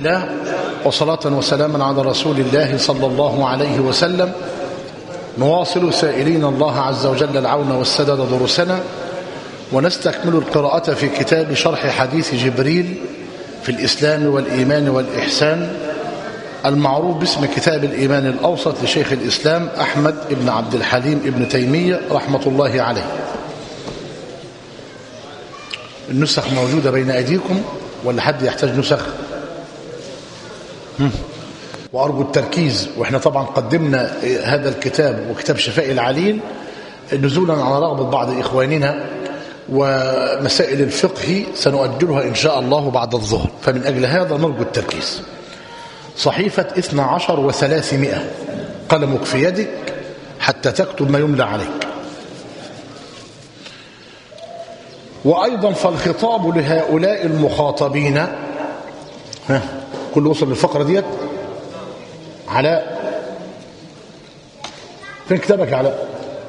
الله وصلاة وسلاما على رسول الله صلى الله عليه وسلم. نواصل سائلين الله عز وجل العون والسداد دروسنا، ونستكمل القراءة في كتاب شرح حديث جبريل في الإسلام والإيمان والإحسان، المعروف باسم كتاب الإيمان الأوسط لشيخ الإسلام أحمد بن عبد الحليم ابن تيمية رحمة الله عليه. النسخ موجودة بين أيديكم ولا حد يحتاج نسخ؟ وأرجو التركيز. وإحنا طبعا قدمنا هذا الكتاب وكتاب شفاء العليل نزولا على رغبة بعض إخواننا، ومسائل الفقه سنؤجلها إن شاء الله بعد الظهر، فمن أجل هذا نرجو التركيز. صحيفة 12 و300، قلمك في يدك حتى تكتب ما يملى عليك. وأيضا فالخطاب لهؤلاء المخاطبين، كل وصل للفقرة ديت. علاء فين كتابك يا علاء؟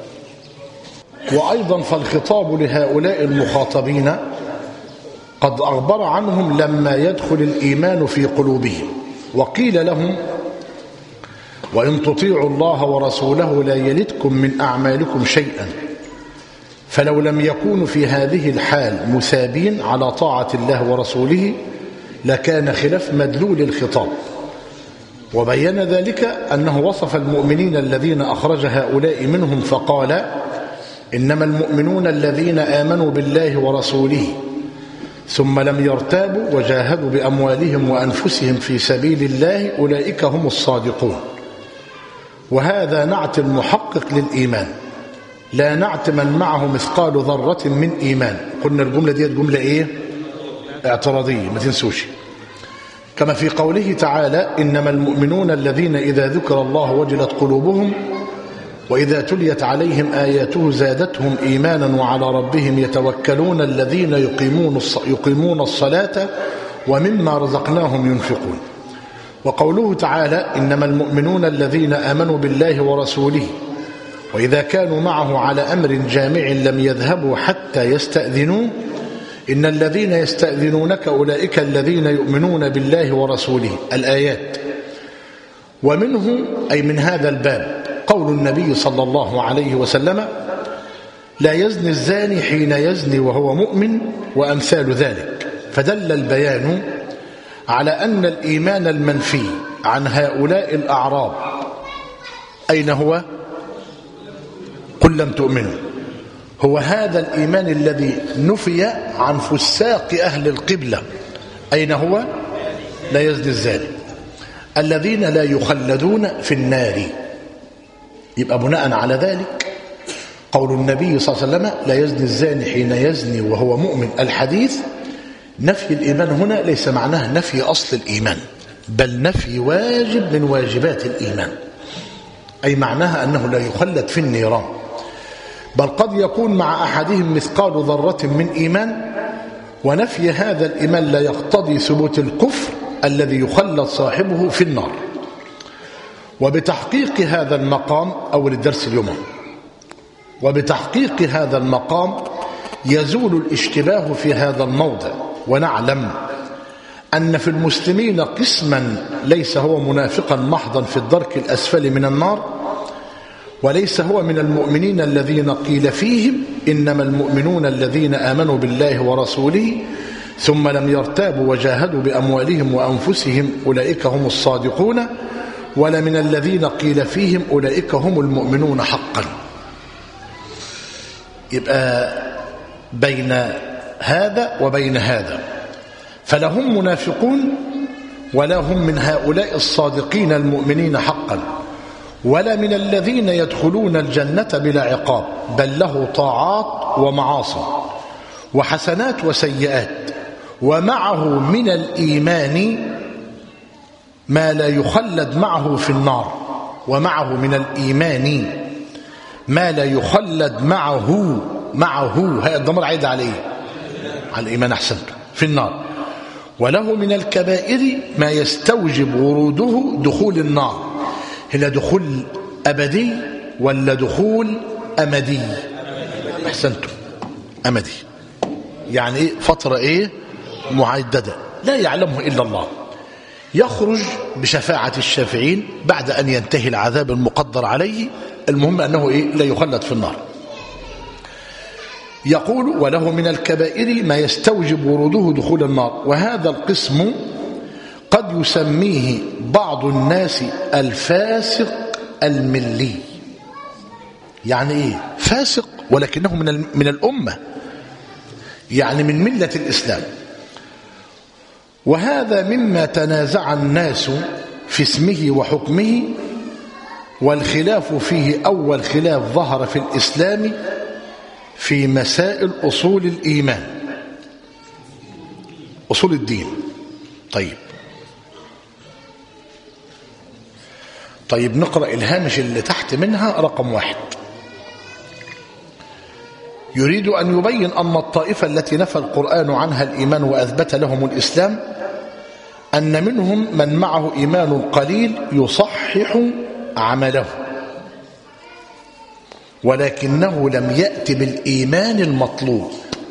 وأيضا فالخطاب لهؤلاء المخاطبين قد أخبر عنهم لما يدخل الإيمان في قلوبهم، وقيل لهم: وإن تطيعوا الله ورسوله لا يلدكم من أعمالكم شيئا، فلو لم يكونوا في هذه الحال مثابين على طاعة الله ورسوله لكان خلاف مدلول الخطاب. وبين ذلك أنه وصف المؤمنين الذين أخرج هؤلاء منهم فقال: إنما المؤمنون الذين آمنوا بالله ورسوله ثم لم يرتابوا وجاهدوا بأموالهم وأنفسهم في سبيل الله أولئك هم الصادقون. وهذا نعت المحقق للإيمان، لا نعت من معه مثقال ذرة من إيمان. قلنا الجملة دي جملة إيه؟ اعتراضية، ما تنسوش. كما في قوله تعالى: إنما المؤمنون الذين إذا ذكر الله وجلت قلوبهم وإذا تليت عليهم آياته زادتهم إيمانا وعلى ربهم يتوكلون الذين يقيمون الصلاة ومما رزقناهم ينفقون. وقوله تعالى: إنما المؤمنون الذين آمنوا بالله ورسوله وإذا كانوا معه على أمر جامع لم يذهبوا حتى يستأذنوه إن الذين يستأذنونك أولئك الذين يؤمنون بالله ورسوله. الآيات. ومنه أي من هذا الباب قول النبي صلى الله عليه وسلم: لا يزني الزاني حين يزني وهو مؤمن، وأمثال ذلك. فدل البيان على أن الإيمان المنفي عن هؤلاء الأعراب أين هو؟ قل لم تؤمنوا. هو هذا الإيمان الذي نفي عن فساق أهل القبلة. أين هو؟ لا يزني الزاني، الذين لا يخلدون في النار. يبقى بناء على ذلك قول النبي صلى الله عليه وسلم: لا يزني الزاني حين يزني وهو مؤمن. الحديث نفي الإيمان هنا ليس معناه نفي أصل الإيمان، بل نفي واجب من واجبات الإيمان، أي معناها أنه لا يخلد في النيران، بل قد يكون مع أحدهم مثقال ذرة من إيمان. ونفي هذا الإيمان لا يقتضي ثبوت الكفر الذي يخلد صاحبه في النار. وبتحقيق هذا المقام أول الدرس اليوم، وبتحقيق هذا المقام يزول الاشتباه في هذا الموضع. ونعلم أن في المسلمين قسما ليس هو منافقا محضا في الدرك الأسفل من النار، وليس هو من المؤمنين الذين قيل فيهم إنما المؤمنون الذين آمنوا بالله ورسوله ثم لم يرتابوا وجاهدوا بأموالهم وأنفسهم أولئك هم الصادقون، ولا من الذين قيل فيهم أولئك هم المؤمنون حقا. يبقى بين هذا وبين هذا، فلهم منافقون ولا هم من هؤلاء الصادقين المؤمنين حقا، ولا من الذين يدخلون الجنة بلا عقاب، بل له طاعات ومعاصي وحسنات وسيئات، ومعه من الإيمان ما لا يخلد معه في النار. ومعه من الإيمان ما لا يخلد معه هذا الضمير عايد عليه، على الإيمان، أحسنت، في النار. وله من الكبائر ما يستوجب وروده دخول النار. هنا دخول أبدي ولا دخول أمدي؟ أحسنتم، أمدي يعني إيه؟ فترة إيه؟ معددة لا يعلمه إلا الله. يخرج بشفاعة الشافعين بعد أن ينتهي العذاب المقدر عليه. المهم أنه لا يخلد في النار. يقول وله من الكبائر ما يستوجب وروده دخول النار، وهذا القسم قد يسميه بعض الناس الفاسق الملي. يعني فاسق ولكنه من الأمة، يعني من ملة الإسلام. وهذا مما تنازع الناس في اسمه وحكمه، والخلاف فيه أول خلاف ظهر في الإسلام في مسائل أصول الإيمان، أصول الدين. طيب نقرأ الهامش اللي تحت منها رقم 1. يريد أن يبين أن الطائفة التي نفى القرآن عنها الإيمان وأثبت لهم الإسلام أن منهم من معه إيمان قليل يصحح عمله، ولكنه لم يأت بالإيمان المطلوب.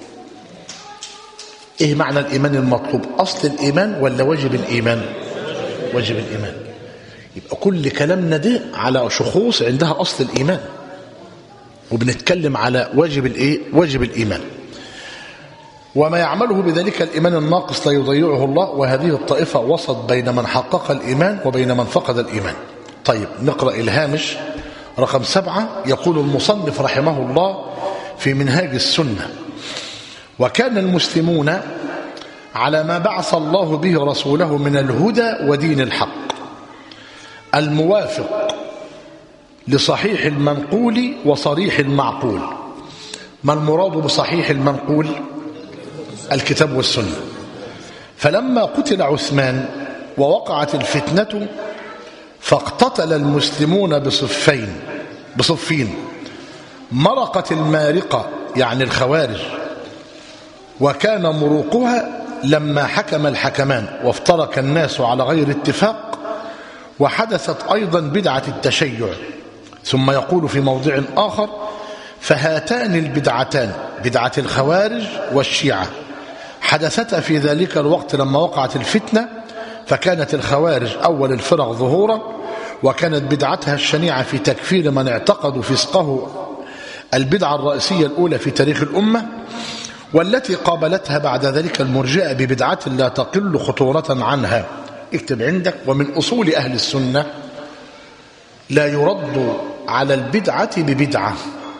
إيه معنى الإيمان المطلوب؟ أصل الإيمان ولا واجب الإيمان؟ واجب الإيمان. يبقى كل كلامنا ده على شخوص عندها أصل الإيمان، وبنتكلم على واجب الإيمان. وما يعمله بذلك الإيمان الناقص لا يضيعه الله، وهذه الطائفة وسط بين من حقق الإيمان وبين من فقد الإيمان. طيب نقرأ الهامش رقم 7. يقول المصنف رحمه الله في منهاج السنة: وكان المسلمون على ما بعث الله به رسوله من الهدى ودين الحق الموافق لصحيح المنقول وصريح المعقول. ما المراد بصحيح المنقول؟ الكتاب والسنة. فلما قتل عثمان ووقعت الفتنة فاقتتل المسلمون بصفين: مرقة المارقة يعني الخوارج، وكان مروقها لما حكم الحكمان وافترق الناس على غير اتفاق، وحدثت أيضا بدعة التشيع. ثم يقول في موضع آخر: فهاتان البدعتان، بدعة الخوارج والشيعة، حدثتا في ذلك الوقت لما وقعت الفتنة، فكانت الخوارج أول الفرق ظهورا، وكانت بدعتها الشنيعة في تكفير من اعتقدوا فسقه البدعة الرئيسية الأولى في تاريخ الأمة، والتي قابلتها بعد ذلك المرجئة ببدعة لا تقل خطورة عنها. اكتب عندك: ومن أصول أهل السنة لا يرد على البدعة ببدعة،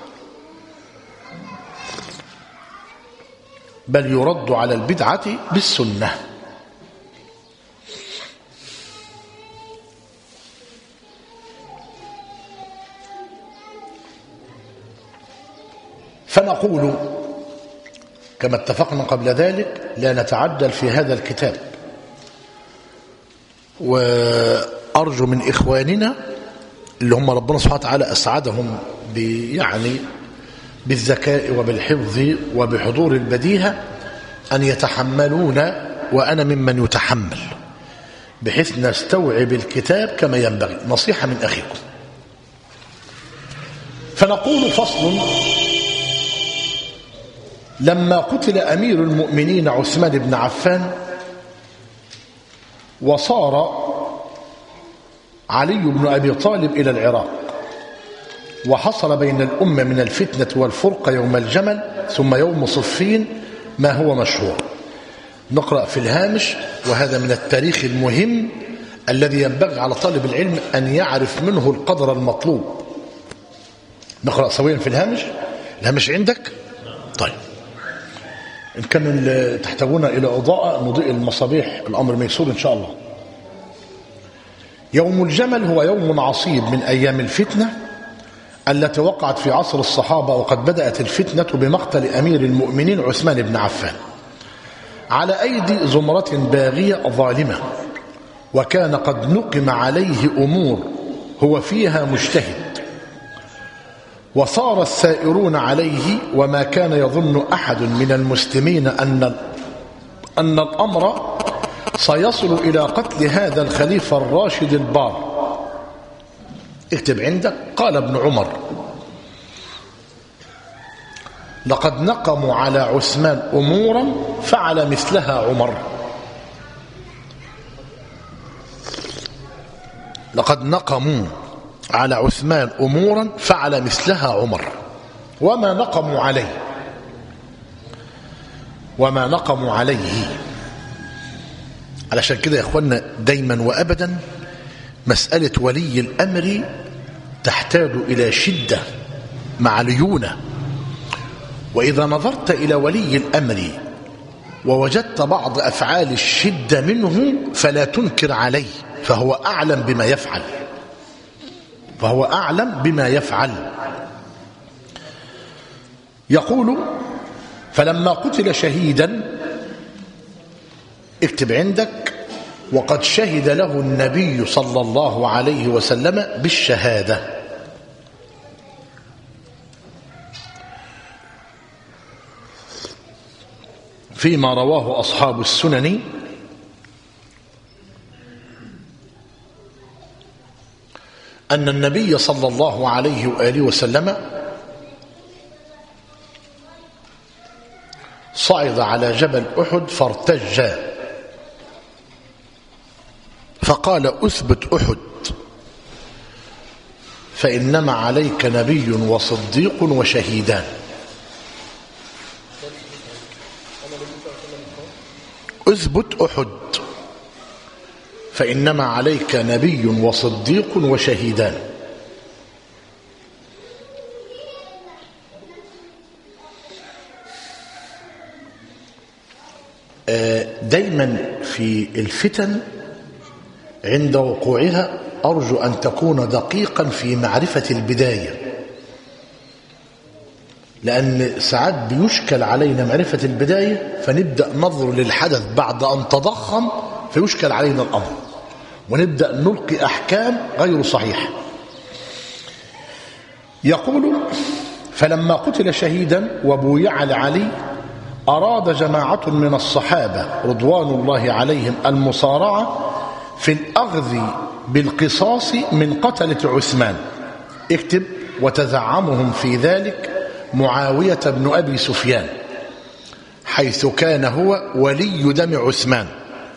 بل يرد على البدعة بالسنة. فنقول كما اتفقنا قبل ذلك: لا نتعجل في هذا الكتاب، وأرجو من إخواننا اللي هم ربنا سبحانه وتعالى أسعدهم بالذكاء وبالحفظ وبحضور البديهة أن يتحملون، وأنا ممن يتحمل، بحيث نستوعب الكتاب كما ينبغي. نصيحة من أخيكم. فنقول: فصل: لما قتل أمير المؤمنين عثمان بن عفان وصار علي بن أبي طالب إلى العراق، وحصل بين الأمة من الفتنة والفرقة يوم الجمل ثم يوم صفين ما هو مشهور. نقرأ في الهامش، وهذا من التاريخ المهم الذي ينبغي على طالب العلم أن يعرف منه القدر المطلوب. نقرأ سويا في الهامش. الهامش عندك؟ طيب، إن كان تحتاجون إلى إضاءة نضيء المصابيح الأمر ميسور إن شاء الله. يوم الجمل هو يوم عصيب من أيام الفتنة التي وقعت في عصر الصحابة، وقد بدأت الفتنة بمقتل أمير المؤمنين عثمان بن عفان على أيدي زمرة باغية ظالمة، وكان قد نقم عليه أمور هو فيها مجتهد، وصار السائرون عليه، وما كان يظن أحد من المسلمين أن الأمر سيصل إلى قتل هذا الخليفة الراشد البار. اكتب عندك: قال ابن عمر: لقد نقموا على عثمان أمورا فعل مثلها عمر. لقد نقموا على عثمان أمورا فعل مثلها عمر وما نقموا عليه. علشان كده يا اخوانا دايما وأبدا مسألة ولي الأمر تحتاج إلى شدة مع ليونة. وإذا نظرت إلى ولي الأمر ووجدت بعض أفعال الشدة منه فلا تنكر عليه، فهو أعلم بما يفعل. يقول فلما قتل شهيدا، اكتب عندك، وقد شهد له النبي صلى الله عليه وسلم بالشهادة. فيما رواه أصحاب السنن أن النبي صلى الله عليه وآله وسلم صعد على جبل أحد فارتج فقال أثبت أحد فإنما عليك نبي وصديق وشهيدان. اثبت أحد فإنما عليك نبي وصديق وشهيدان. دايما في الفتن عند وقوعها أرجو أن تكون دقيقا في معرفة البداية، لأن ساعات بيشكل علينا معرفة البداية فنبدأ ننظر للحدث بعد أن تضخم فيشكل علينا الأمر ونبدأ نلقي أحكام غير صحيحة. يقول فلما قتل شهيدا وبويع لعلي أراد جماعة من الصحابة رضوان الله عليهم المصارعة في الأخذ بالقصاص من قتلة عثمان. اكتب وتزعمهم في ذلك معاوية بن أبي سفيان حيث كان هو ولي دم عثمان.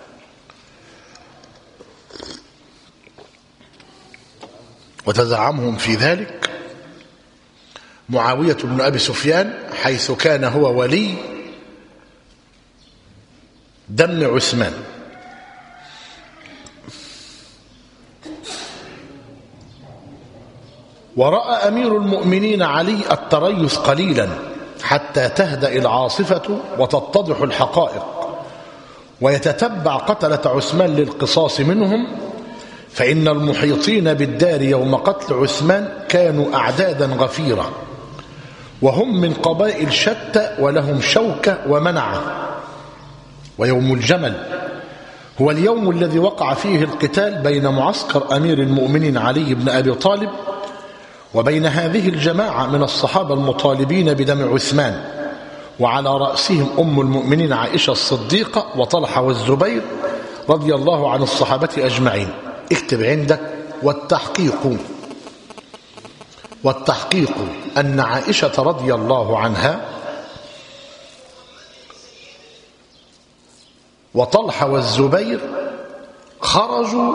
وتزعمهم في ذلك معاوية بن أبي سفيان حيث كان هو ولي دم عثمان. ورأى أمير المؤمنين علي التريث قليلا حتى تهدأ العاصفة وتتضح الحقائق ويتتبع قتلة عثمان للقصاص منهم، فإن المحيطين بالدار يوم قتل عثمان كانوا أعدادا غفيرة وهم من قبائل شتى ولهم شوكة ومنعة. ويوم الجمل هو اليوم الذي وقع فيه القتال بين معسكر أمير المؤمنين علي بن أبي طالب وبين هذه الجماعة من الصحابة المطالبين بدم عثمان، وعلى رأسهم أم المؤمنين عائشة الصديقة وطلحة والزبير رضي الله عن الصحابة أجمعين. اكتب عندك والتحقيق أن عائشة رضي الله عنها وطلحة والزبير خرجوا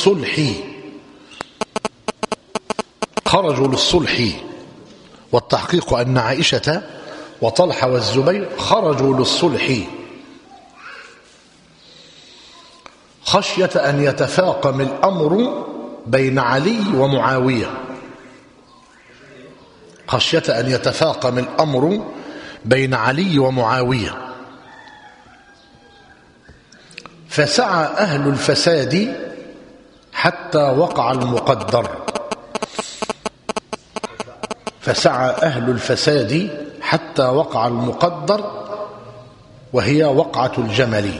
للصلح. والتحقيق أن عائشة وطلحة والزبير خرجوا للصلح خشية أن يتفاقم الأمر بين علي ومعاوية. فسعى أهل الفساد حتى وقع المقدر وهي وقعة الجمل.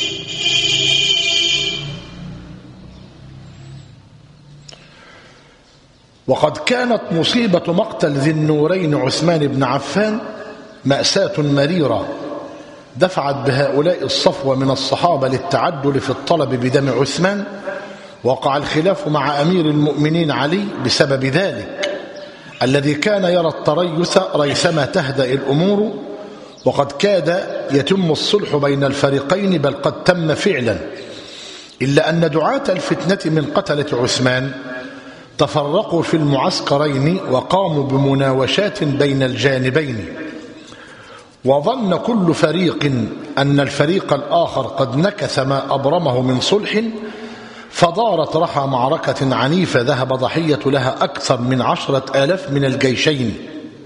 وقد كانت مصيبة مقتل ذي النورين عثمان بن عفان مأساة مريرة دفعت بهؤلاء الصفوة من الصحابة للتعدل في الطلب بدم عثمان. وقع الخلاف مع أمير المؤمنين علي بسبب ذلك الذي كان يرى التريث ريثما تهدأ الأمور، وقد كاد يتم الصلح بين الفريقين بل قد تم فعلا، إلا أن دعاة الفتنة من قتلة عثمان تفرقوا في المعسكرين وقاموا بمناوشات بين الجانبين، وظن كل فريق أن الفريق الآخر قد نكث ما أبرمه من صلح، فدارت رحى معركة عنيفة ذهب ضحية لها أكثر من 10,000 من الجيشين،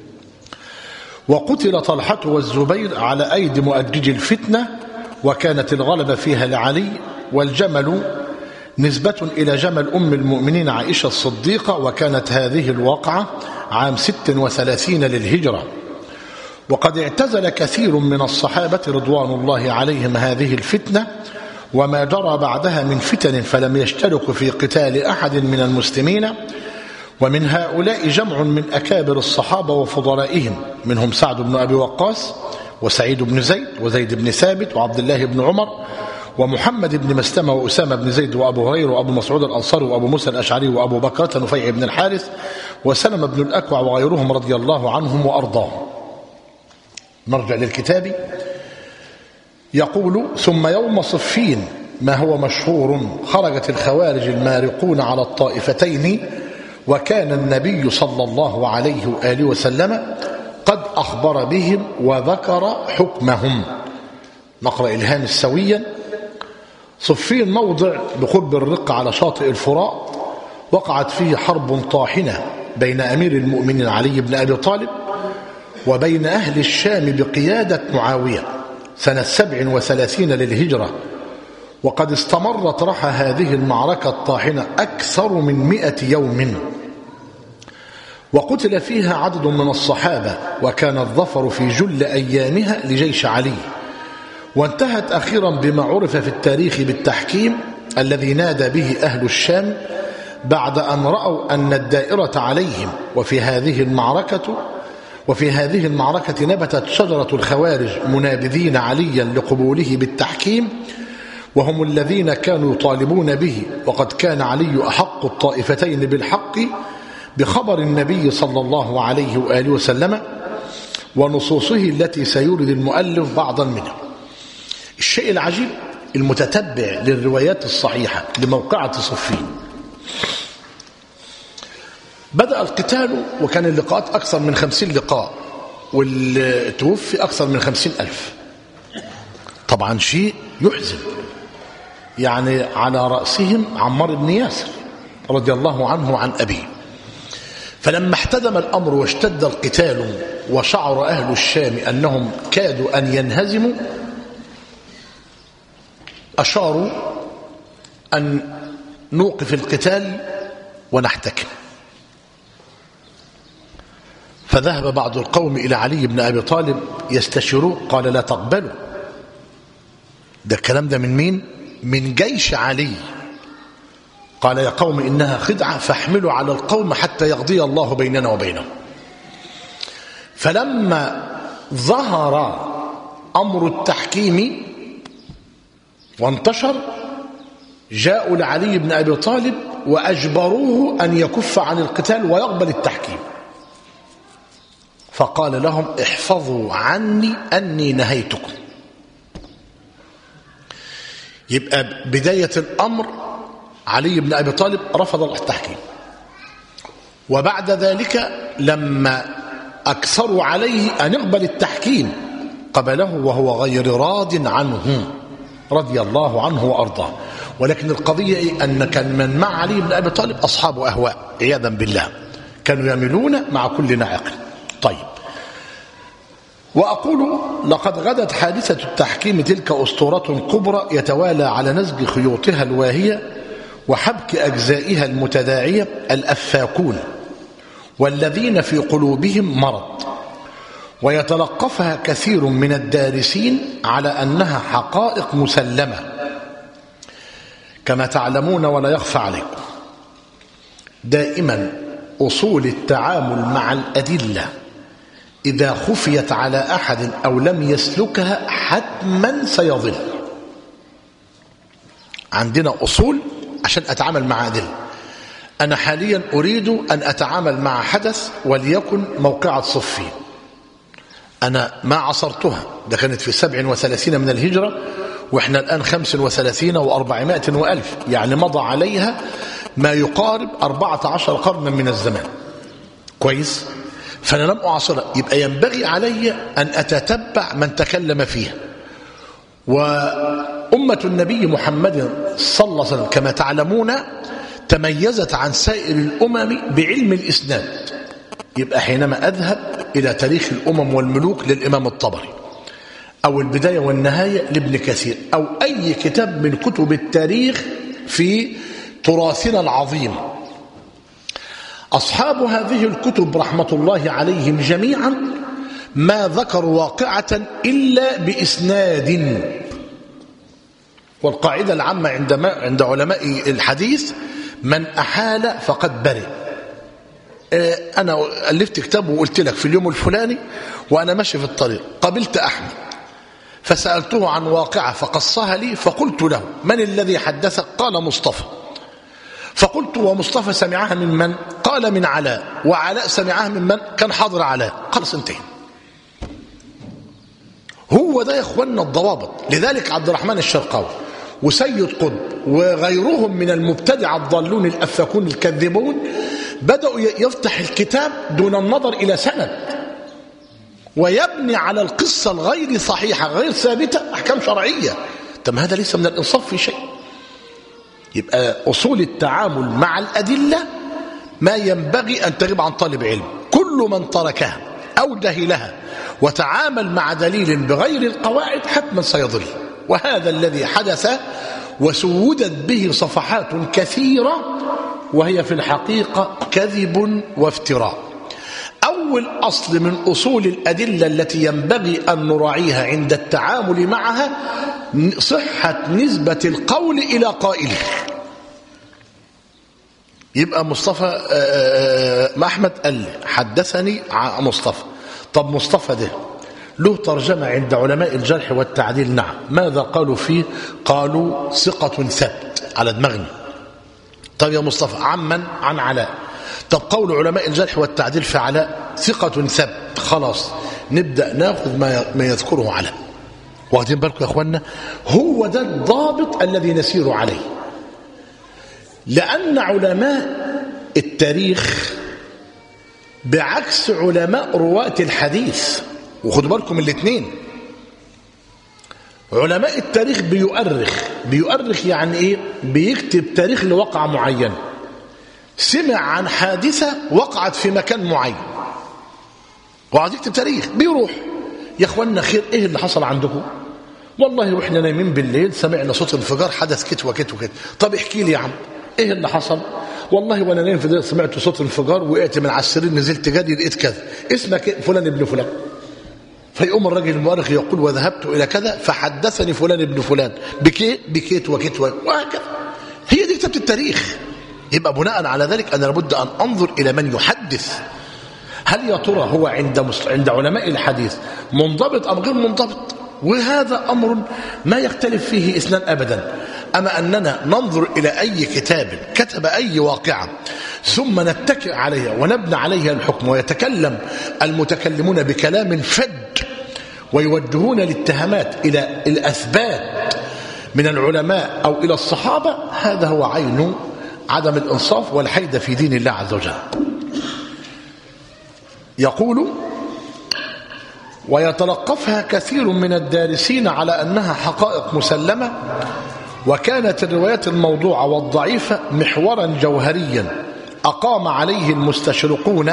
وقتل طلحة والزبير على أيدي مؤجج الفتنة، وكانت الغلبة فيها لعلي، والجمل نسبة إلى جمل أم المؤمنين عائشة الصديقة، وكانت هذه الواقعة عام 36 للهجرة. وقد اعتزل كثير من الصحابة رضوان الله عليهم هذه الفتنة وما جرى بعدها من فتن، فلم يشتركوا في قتال أحد من المسلمين، ومن هؤلاء جمع من أكابر الصحابة وفضلائهم، منهم سعد بن أبي وقاص وسعيد بن زيد وزيد بن ثابت وعبد الله بن عمر ومحمد بن مسلمة وأسامة بن زيد وأبو هريرة وأبو مسعود الأنصاري وأبو موسى الأشعري وأبو بكرة نفيع بن الحارث وسلمة بن الأكوع وغيرهم رضي الله عنهم وأرضاهم. نرجع للكتاب. يقول: ثم يوم صفين ما هو مشهور خرجت الخوارج المارقون على الطائفتين، وكان النبي صلى الله عليه وآله وسلم قد أخبر بهم وذكر حكمهم. نقرأ الهام السويا. صفين موضع بقرب الرقة على شاطئ الفرات، وقعت فيه حرب طاحنة بين أمير المؤمنين علي بن أبي طالب وبين أهل الشام بقيادة معاوية سنة 37 للهجرة، وقد استمرت رحى هذه المعركة الطاحنة أكثر من 100 يوم، وقتل فيها عدد من الصحابة، وكان الظفر في جل أيامها لجيش علي، وانتهت أخيرا بما عرف في التاريخ بالتحكيم الذي نادى به أهل الشام بعد أن رأوا أن الدائرة عليهم. وفي هذه المعركة نبتت شجرة الخوارج منابذين عليا لقبوله بالتحكيم، وهم الذين كانوا يطالبون به، وقد كان علي أحق الطائفتين بالحق بخبر النبي صلى الله عليه وآله وسلم ونصوصه التي سيورد المؤلف بعضا منها. الشيء العجيب المتتبع للروايات الصحيحة لموقعة صفين، بدأ القتال وكان اللقاءات أكثر من 50 لقاء، والتوفي أكثر من 50,000. طبعا شيء يحزن، يعني على رأسهم عمار بن ياسر رضي الله عنه وعن أبيه. فلما احتدم الأمر واشتد القتال وشعر أهل الشام أنهم كادوا أن ينهزموا، أشاروا أن نوقف القتال ونحتكم. فذهب بعض القوم إلى علي بن أبي طالب يستشيروه، قال: لا تقبلوا. ده الكلام ده من مين؟ من جيش علي. قال: يا قوم إنها خدعة فاحملوا على القوم حتى يقضي الله بيننا وبينهم. فلما ظهر أمر التحكيم وانتشر، جاءوا لعلي بن أبي طالب وأجبروه أن يكف عن القتال ويقبل التحكيم، فقال لهم: احفظوا عني أني نهيتكم. يبقى بداية الأمر علي بن أبي طالب رفض التحكيم، وبعد ذلك لما أكثروا عليه أن يقبل التحكيم قبله وهو غير راض عنه رضي الله عنه وأرضاه. ولكن القضية إيه؟ أن كان من مع علي بن أبي طالب أصحاب أهواء عياذا بالله، كانوا يميلون مع كل ناعق. طيب، وأقول: لقد غدت حادثة التحكيم تلك أسطورة كبرى يتوالى على نسج خيوطها الواهية وحبك أجزائها المتداعية الأفاكون، والذين في قلوبهم مرض، ويتلقفها كثير من الدارسين على أنها حقائق مسلمة كما تعلمون ولا يخفى عليكم. دائما أصول التعامل مع الأدلة إذا خفيت على أحد أو لم يسلكها حتما سيضل. عندنا أصول عشان أتعامل مع أدلة. أنا حاليا أريد أن أتعامل مع حدث وليكن موقعة صفين، أنا ما عصرتها، ده كانت في 37 من الهجرة، وإحنا الآن 35 و400 وألف، يعني مضى عليها ما يقارب 14 قرنا من الزمان. كويس؟ فأنا لم أعاصرها، يبقى ينبغي علي أن أتتبع من تكلم فيها. وأمة النبي محمد صلى الله عليه وسلم كما تعلمون تميزت عن سائر الأمم بعلم الإسناد. يبقى حينما أذهب إلى تاريخ الأمم والملوك للإمام الطبري، أو البداية والنهاية لابن كثير، أو أي كتاب من كتب التاريخ في تراثنا العظيم، أصحاب هذه الكتب رحمة الله عليهم جميعا ما ذكروا واقعة إلا بإسناد. والقاعدة العامة عند علماء الحديث: من أحال فقد برئ. أنا ألفت كتاب وقلت لك في اليوم الفلاني وأنا ماشي في الطريق قابلت أحمد، فسألته عن واقعة فقصها لي، فقلت له: من الذي حدثك؟ قال: مصطفى. فقلت: ومصطفى سمعها من من؟ قال: من علاء. وعلاء سمعها من من؟ كان حاضر علاء. خلص انتهى. هو ده يا اخواننا الضوابط. لذلك عبد الرحمن الشرقاوي وسيد قطب وغيرهم من المبتدع الضالون الأفاكون الكذبون بدأوا يفتح الكتاب دون النظر إلى سند، ويبني على القصة الغير صحيحة غير ثابتة أحكام شرعية. طب هذا ليس من الإنصاف في شيء. يبقى أصول التعامل مع الأدلة ما ينبغي أن تغيب عن طالب علم. كل من تركها أو جهلها وتعامل مع دليل بغير القواعد حتما سيضل. وهذا الذي حدث، وسودت به صفحات كثيرة، وهي في الحقيقة كذب وافتراء. أول أصل من أصول الأدلة التي ينبغي أن نراعيها عند التعامل معها صحة نسبة القول إلى قائله. يبقى مصطفى ما أحمد قال لي حدثني مصطفى. طب مصطفى ده له ترجمة عند علماء الجرح والتعديل؟ نعم. ماذا قالوا فيه؟ قالوا ثقة ثبت على دماغنا. طب يا مصطفى عمن؟ عن علاء. طب قول علماء الجرح والتعديل في علاء ثقة ثبت، خلاص نبدأ ناخذ ما يذكره علاء. واخدين بالكم يا اخوانا؟ هو ده الضابط الذي نسير عليه. لأن علماء التاريخ بعكس علماء رواة الحديث، وخدوا بالكم الاثنين، علماء التاريخ بيؤرخ يعني ايه؟ بيكتب تاريخ لوقعة معينة، سمع عن حادثة وقعت في مكان معين وعايز يكتب تاريخ، بيروح: يا اخوانا خير، ايه اللي حصل عندكم؟ والله واحنا نايمين بالليل سمعنا صوت انفجار حدث كت وكت وكت. طب احكي لي يا عم ايه اللي حصل؟ والله وانا نايم في الليل سمعت صوت انفجار، وقعت من على السرير نزلت جري لقيت كذا، اسمك فلان ابن فلان. فيقوم الراجل المؤرخ يقول: وذهبت الى كذا فحدثني فلان ابن فلان بكيت وكت وهكذا. هي دي كتابة التاريخ. يبقى بناء على ذلك أنا لابد أن أنظر إلى من يحدث. هل يا ترى هو عند علماء الحديث منضبط أم غير منضبط؟ وهذا أمر ما يختلف فيه اثنان أبدا. أما أننا ننظر إلى أي كتاب كتب أي واقعة ثم نتكئ عليها ونبنى عليها الحكم، ويتكلم المتكلمون بكلام فج ويوجهون الاتهامات إلى الأثبات من العلماء أو إلى الصحابة، هذا هو عين عدم الإنصاف والحيد في دين الله عز وجل. يقول: ويتلقفها كثير من الدارسين على أنها حقائق مسلمة، وكانت الروايات الموضوعة والضعيفة محورا جوهريا أقام عليه المستشرقون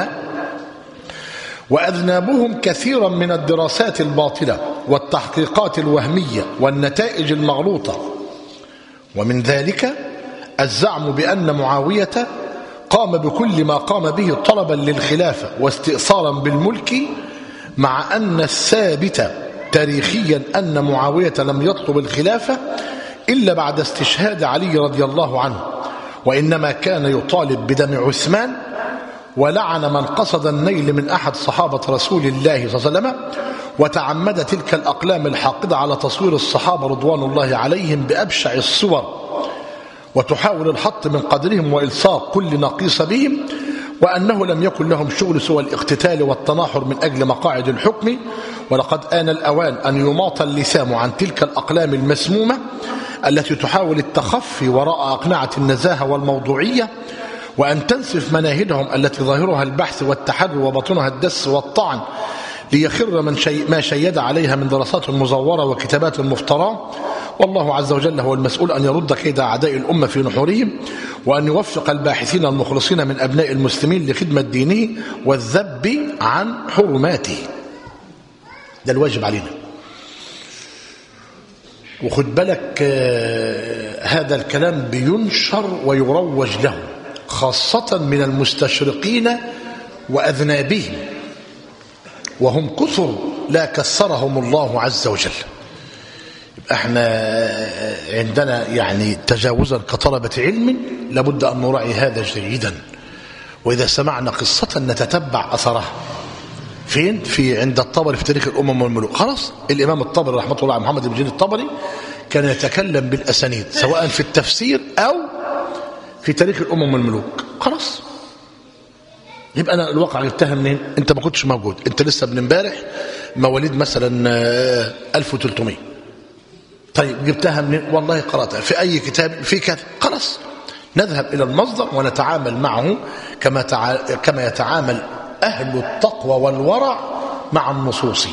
وأذنابهم كثيرا من الدراسات الباطلة والتحقيقات الوهمية والنتائج المغلوطة. ومن ذلك الزعم بأن معاوية قام بكل ما قام به طلبا للخلافة واستئثارا بالملك، مع أن الثابت تاريخيا أن معاوية لم يطلب الخلافة إلا بعد استشهاد علي رضي الله عنه، وإنما كان يطالب بدم عثمان، ولعن من قصد النيل من أحد صحابة رسول الله صلى الله عليه وسلم، وتعمد تلك الأقلام الحاقدة على تصوير الصحابة رضوان الله عليهم بأبشع الصور، وتحاول الحط من قدرهم وإلصاق كل نقيص بهم، وأنه لم يكن لهم شغل سوى الاقتتال والتناحر من أجل مقاعد الحكم. ولقد آن الأوان أن يماط اللسان عن تلك الأقلام المسمومة التي تحاول التخفي وراء أقنعة النزاهة والموضوعية، وأن تنسف مناهجهم التي ظاهرها البحث والتحري وباطنها الدس والطعن، ليخر ما شيد عليها من دراسات مزورة وكتابات مفتراه. والله عز وجل هو المسؤول أن يرد كيد أعداء الأمة في نحورهم، وأن يوفق الباحثين المخلصين من أبناء المسلمين لخدمة دينه والذب عن حرماته. ده الواجب علينا. وخد بالك هذا الكلام بينشر ويروج له خاصة من المستشرقين وأذنابهم، وهم كثر لا كسرهم الله عز وجل. احنا عندنا يعني تجاوزا كطلبة علم لابد أن نراعي هذا جيدا، وإذا سمعنا قصة نتتبع أثرها. فين؟ في عند الطبري في تاريخ الأمم والملوك. خلاص الإمام الطبري رحمة الله على محمد بن جرير الطبري كان يتكلم بالأسانيد سواء في التفسير أو في تاريخ الأمم والملوك. خلاص يبقى أنا الواقع جبتها منين؟ أنت ما كنتش موجود، أنت لسه ابن امبارح مواليد مثلا 1300. طيب جبتها منين؟ والله قرأتها في أي كتاب في كذا. خلاص نذهب إلى المصدر ونتعامل معه كما يتعامل أهل التقوى والورع مع النصوص.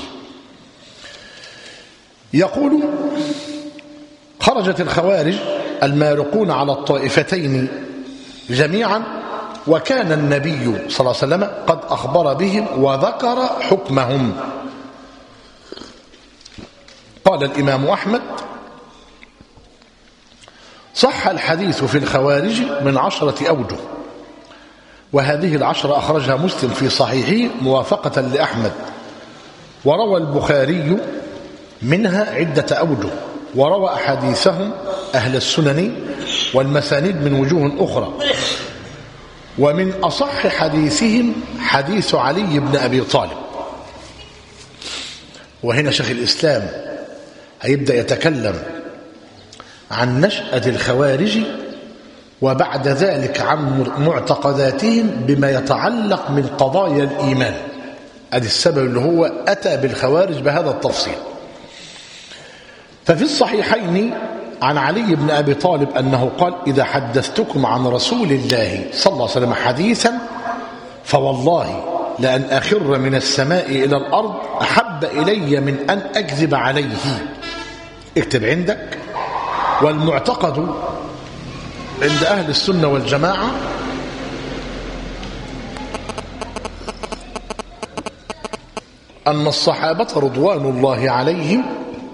يقول: خرجت الخوارج المارقون على الطائفتين جميعا، وكان النبي صلى الله عليه وسلم قد أخبر بهم وذكر حكمهم. قال الإمام أحمد: صح الحديث في الخوارج من 10 أوجه، وهذه 10 أخرجها مسلم في صحيحه موافقة لأحمد، وروى البخاري منها عدة أوجه، وروى أحاديثهم أهل السنن والمسانيد من وجوه أخرى. ومن أصح حديثهم حديث علي بن أبي طالب. وهنا شيخ الإسلام هيبدأ يتكلم عن نشأة الخوارج، وبعد ذلك عن معتقداتهم بما يتعلق من قضايا الإيمان. هذا السبب اللي هو أتى بالخوارج بهذا التفصيل. ففي الصحيحين عن علي بن أبي طالب أنه قال: إذا حدثتكم عن رسول الله صلى الله عليه وسلم حديثا فوالله لأن أخر من السماء إلى الأرض أحب إلي من أن أكذب عليه. اكتب عندك. والمعتقد عند أهل السنة والجماعة أن الصحابة رضوان الله عليهم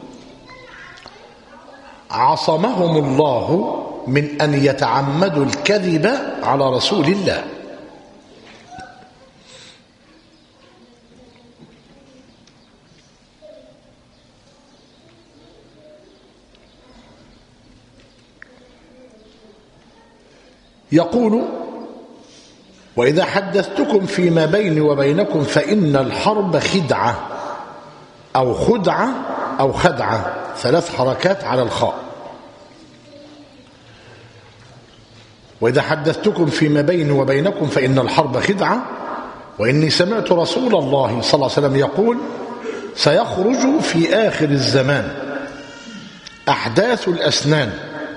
عصمهم الله من أن يتعمدوا الكذب على رسول الله. يقول: وإذا حدثتكم فيما بيني وبينكم فإن الحرب خدعة أو خدعة أو خدعة، 3 حركات على الخاء. وإذا حدثتكم فيما بيني وبينكم فإن الحرب خدعة، وإني سمعت رسول الله صلى الله عليه وسلم يقول: سيخرج في آخر الزمان أحداث الأسنان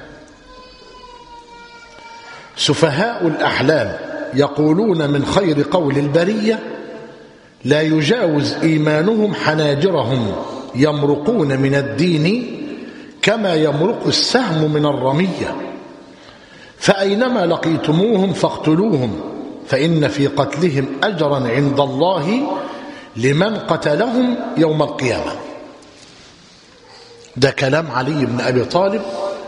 سفهاء الأحلام يقولون من خير قول البرية لا يجاوز إيمانهم حناجرهم، يمرقون من الدين كما يمرق السهم من الرمية، فأينما لقيتموهم فاقتلوهم، فإن في قتلهم أجرا عند الله لمن قتلهم يوم القيامة. ده كلام علي بن أبي طالب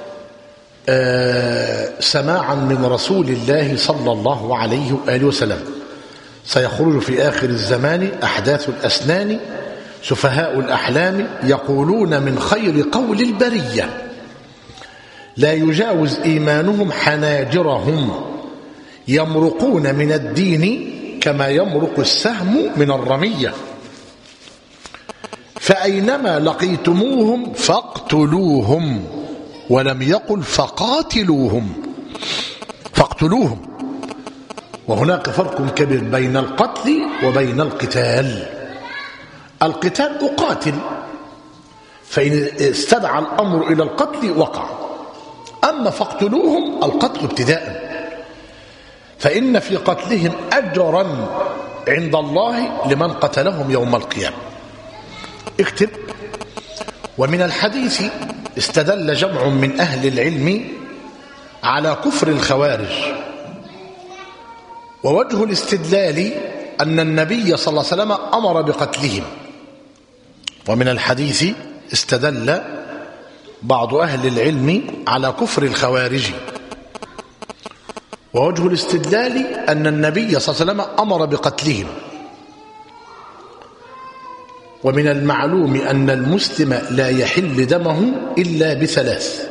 سماعا من رسول الله صلى الله عليه وآله وسلم. سيخرج في آخر الزمان أحداث الأسنان سفهاء الأحلام يقولون من خير قول البرية لا يجاوز إيمانهم حناجرهم، يمرقون من الدين كما يمرق السهم من الرمية، فأينما لقيتموهم فاقتلوهم، ولم يقل فقاتلوهم، فاقتلوهم. وهناك فرق كبير بين القتل وبين القتال. القتال أقاتل، فإن استدعى الأمر إلى القتل وقع. أما فاقتلوهم القتل ابتداء، فإن في قتلهم أجرا عند الله لمن قتلهم يوم القيامة. اكتب. ومن الحديث استدل جمع من أهل العلم على كفر الخوارج، ووجه الاستدلال أن النبي صلى الله عليه وسلم أمر بقتلهم. ومن الحديث استدل بعض أهل العلم على كفر الخوارج، ووجه الاستدلال أن النبي صلى الله عليه وسلم أمر بقتلهم. ومن المعلوم أن المسلم لا يحل دمه إلا بثلاث: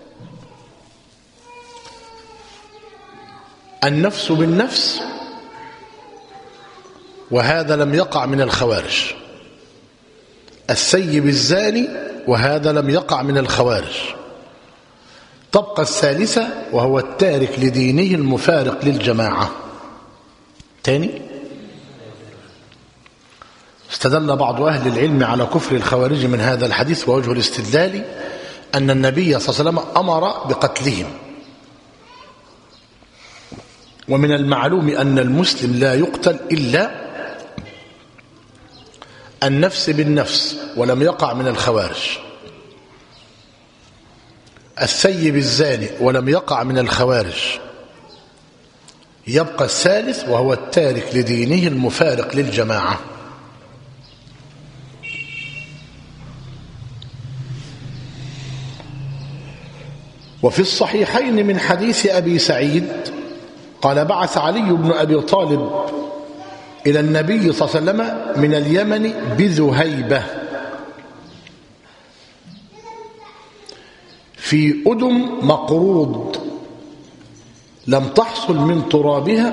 النفس بالنفس، وهذا لم يقع من الخوارج. السيب الزاني، وهذا لم يقع من الخوارج. تبقى الثالثة وهو التارك لدينه المفارق للجماعة. تاني، استدل بعض أهل العلم على كفر الخوارج من هذا الحديث، ووجه الاستدلال أن النبي صلى الله عليه وسلم أمر بقتلهم. ومن المعلوم أن المسلم لا يقتل إلا النفس بالنفس، ولم يقع من الخوارج. السيب الزاني، ولم يقع من الخوارج. يبقى الثالث وهو التارك لدينه المفارق للجماعة. وفي الصحيحين من حديث أبي سعيد قال: بعث علي بن أبي طالب إلى النبي صلى الله عليه وسلم من اليمن بذهيبة في أدم مقروض لم تحصل من ترابها،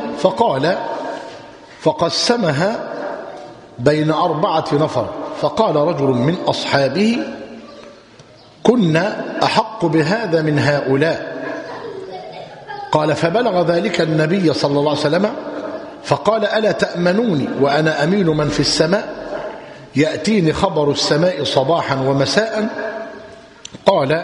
فقسمها بين 4 نفر. فقال رجل من أصحابه: كنا أحق بهذا من هؤلاء. قال: فبلغ ذلك النبي صلى الله عليه وسلم فقال: ألا تأمنوني وأنا أمين من في السماء؟ يأتيني خبر السماء صباحا ومساء. قال: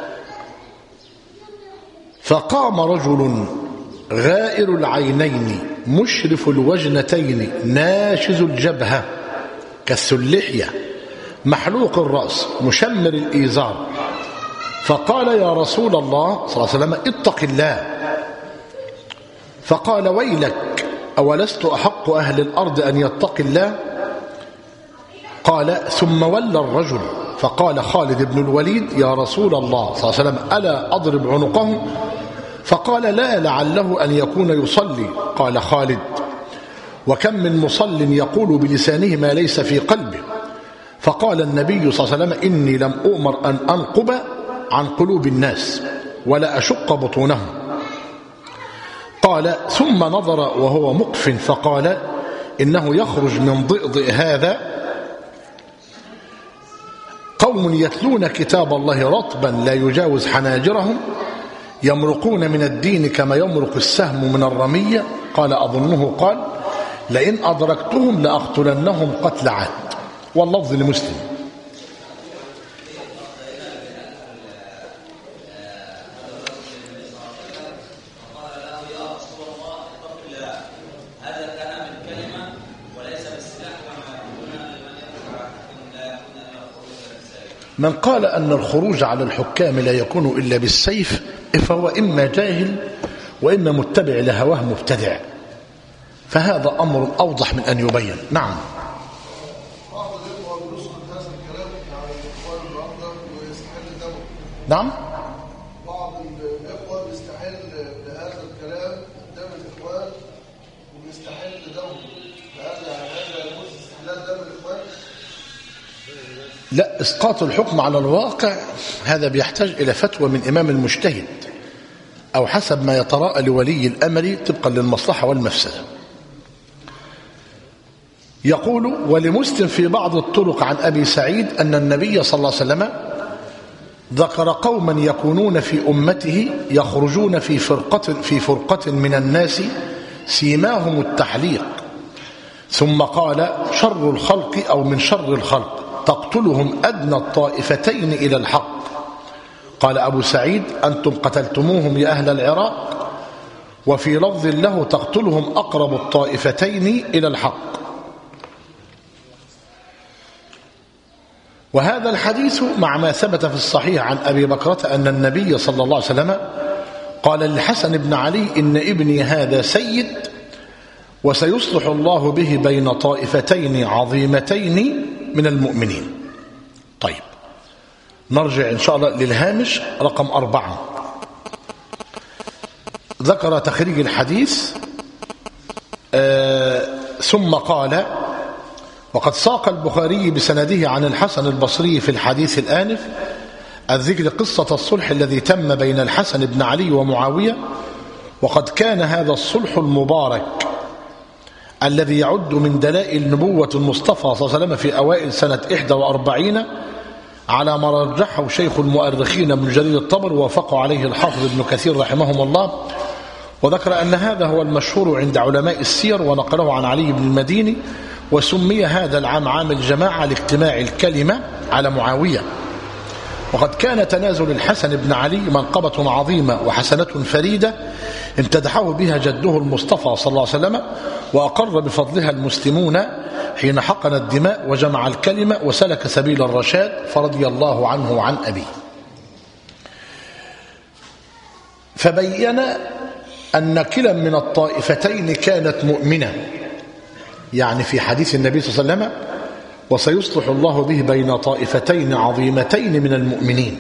فقام رجل غائر العينين مشرف الوجنتين ناشز الجبهة كث اللحية محلوق الرأس مشمر الإيزار، فقال: يا رسول الله صلى الله عليه وسلم اتق الله. فقال: ويلك، أولست أحق أهل الأرض أن يتق الله؟ قال: ثم ولى الرجل فقال خالد بن الوليد: يا رسول الله صلى الله عليه وسلم ألا أضرب عنقه؟ فقال: لا، لعله أن يكون يصلي. قال خالد: وكم من مصل يقول بلسانه ما ليس في قلبه. فقال النبي صلى الله عليه وسلم: إني لم أؤمر أن أنقب عن قلوب الناس ولا أشق بطونهم. قال: ثم نظر وهو مقف فقال: إنه يخرج من ضئضئ هذا قوم يتلون كتاب الله رطبا لا يجاوز حناجرهم يمرقون من الدين كما يمرق السهم من الرمية. قال: أظنه قال: لئن أدركتهم لأقتلنهم قتل عاد. واللفظ لمسلم. من قال أن الخروج على الحكام لا يكون إلا بالسيف فهو إما جاهل وإما متبع لهواه مبتدع، فهذا أمر أوضح من أن يبين. نعم. نعم. بعض الإخوة بيستحل بهذا الكلام دم الإخوان وبيستحل دمهم، هذا يجوز استحلال دم الإخوان؟ لا، إسقاط الحكم على الواقع هذا بيحتاج إلى فتوى من إمام المجتهد أو حسب ما يتراءى لولي الأمر طبقا للمصلحة والمفسدة. يقول: ولمسلم في بعض الطرق عن أبي سعيد أن النبي صلى الله عليه وسلم ذكر قوما يكونون في أمته يخرجون في فرقة من الناس سيماهم التحليق. ثم قال شر الخلق أو من شر الخلق تقتلهم أدنى الطائفتين إلى الحق. قال أبو سعيد أنتم قتلتموهم يا أهل العراق. وفي لفظ له تقتلهم أقرب الطائفتين إلى الحق. وهذا الحديث مع ما ثبت في الصحيح عن أبي بكرة أن النبي صلى الله عليه وسلم قال للحسن بن علي إن ابني هذا سيد وسيصلح الله به بين طائفتين عظيمتين من المؤمنين. طيب نرجع إن شاء الله للهامش رقم 4. ذكر تخريج الحديث ثم قال وقد ساق البخاري بسنده عن الحسن البصري في الحديث الآنف الذكر قصة الصلح الذي تم بين الحسن بن علي ومعاوية. وقد كان هذا الصلح المبارك الذي يعد من دلائل نبوة المصطفى صلى الله عليه وسلم في أوائل سنة 41 على ما رجحه شيخ المؤرخين ابن جرير الطبري ووافقه عليه الحافظ ابن كثير رحمهم الله. وذكر أن هذا هو المشهور عند علماء السير ونقله عن علي بن المديني. وسمي هذا العام عام الجماعة لاجتماع الكلمة على معاوية. وقد كان تنازل الحسن بن علي منقبة عظيمة وحسنة فريدة امتدحه بها جده المصطفى صلى الله عليه وسلم وأقر بفضلها المسلمون حين حقن الدماء وجمع الكلمة وسلك سبيل الرشاد فرضي الله عنه وعن أبيه. فبين أن كلا من الطائفتين كانت مؤمنة، يعني في حديث النبي صلى الله عليه وسلم وسيصلح الله به بين طائفتين عظيمتين من المؤمنين.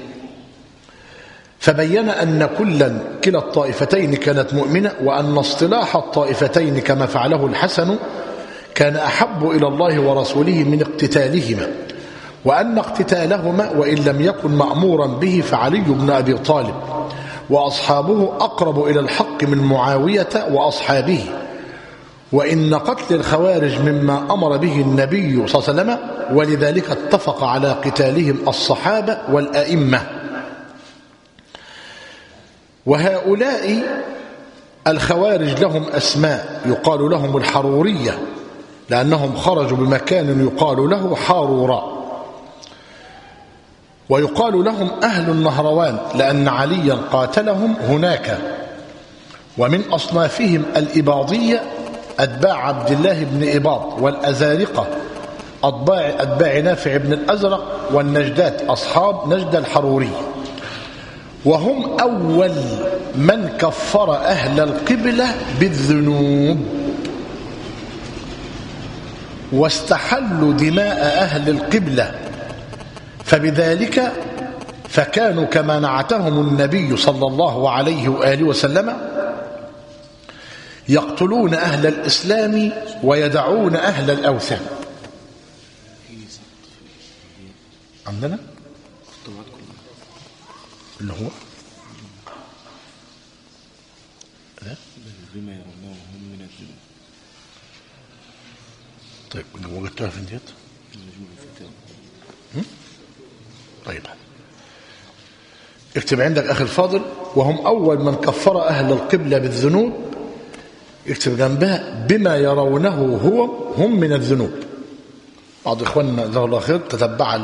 فبين أن كلا الطائفتين كانت مؤمنة وأن اصطلاح الطائفتين كما فعله الحسن كان أحب إلى الله ورسوله من اقتتالهما، وأن اقتتالهما وإن لم يكن مأمورا به فعلي بن أبي طالب وأصحابه أقرب إلى الحق من معاوية وأصحابه، وإن قتل الخوارج مما أمر به النبي صلى الله عليه وسلم، ولذلك اتفق على قتالهم الصحابة والأئمة. وهؤلاء الخوارج لهم أسماء يقال لهم الحرورية لأنهم خرجوا بمكان يقال له حاروراء، ويقال لهم أهل النهروان لأن عليا قاتلهم هناك. ومن أصنافهم الإباضية أتباع عبد الله بن إباض، والأزارقة أتباع نافع بن الأزرق، والنجدات أصحاب نجد الحروري. وهم أول من كفر أهل القبلة بالذنوب واستحلوا دماء أهل القبلة، فبذلك فكانوا كما نعتهم النبي صلى الله عليه وآله وسلم يقتلون أهل الإسلام ويدعون أهل الأوثان. عندنا اللي هو بما يرونه هم من الذنوب. طيب وجدتها في ديت؟ طيب اكتب عندك أخي الفاضل وهم أول من كفر أهل القبلة بالذنوب، اكتب جنبها بما يرونه هم من الذنوب. بعض إخواننا جزاه الله خير تتبع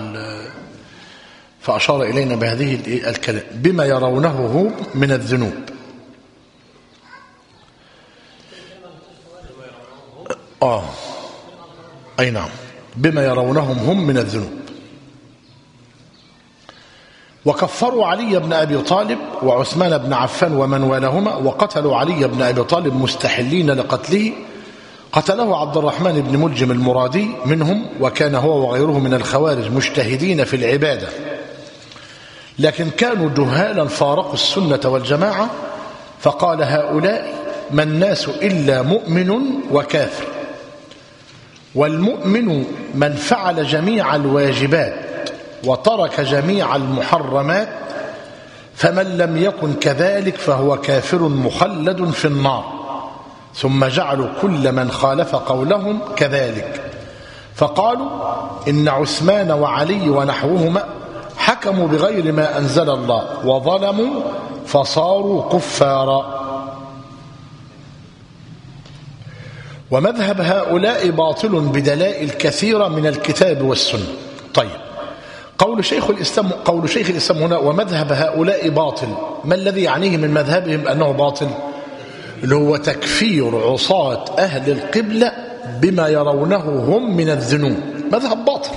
فأشار إلينا بهذه الكلام بما يرونه هم من الذنوب. أي نعم، بما يرونهم هم من الذنوب. وكفروا علي بن أبي طالب وعثمان بن عفان ومن والهما، وقتلوا علي بن أبي طالب مستحلين لقتله. قتله عبد الرحمن بن ملجم المرادي منهم، وكان هو وغيره من الخوارج مجتهدين في العبادة، لكن كانوا جهالا فارقوا السنة والجماعة. فقال هؤلاء ما الناس إلا مؤمن وكافر، والمؤمن من فعل جميع الواجبات وترك جميع المحرمات، فمن لم يكن كذلك فهو كافر مخلد في النار. ثم جعلوا كل من خالف قولهم كذلك، فقالوا إن عثمان وعلي ونحوهما حكموا بغير ما أنزل الله وظلموا فصاروا كفارا. ومذهب هؤلاء باطل بدلائل كثيرة من الكتاب والسنة. طيب، قول شيخ الإسلام هنا ومذهب هؤلاء باطل، ما الذي يعنيه من مذهبهم أنه باطل؟ اللي هو تكفير عصاة أهل القبلة بما يرونه هم من الذنوب، مذهب باطل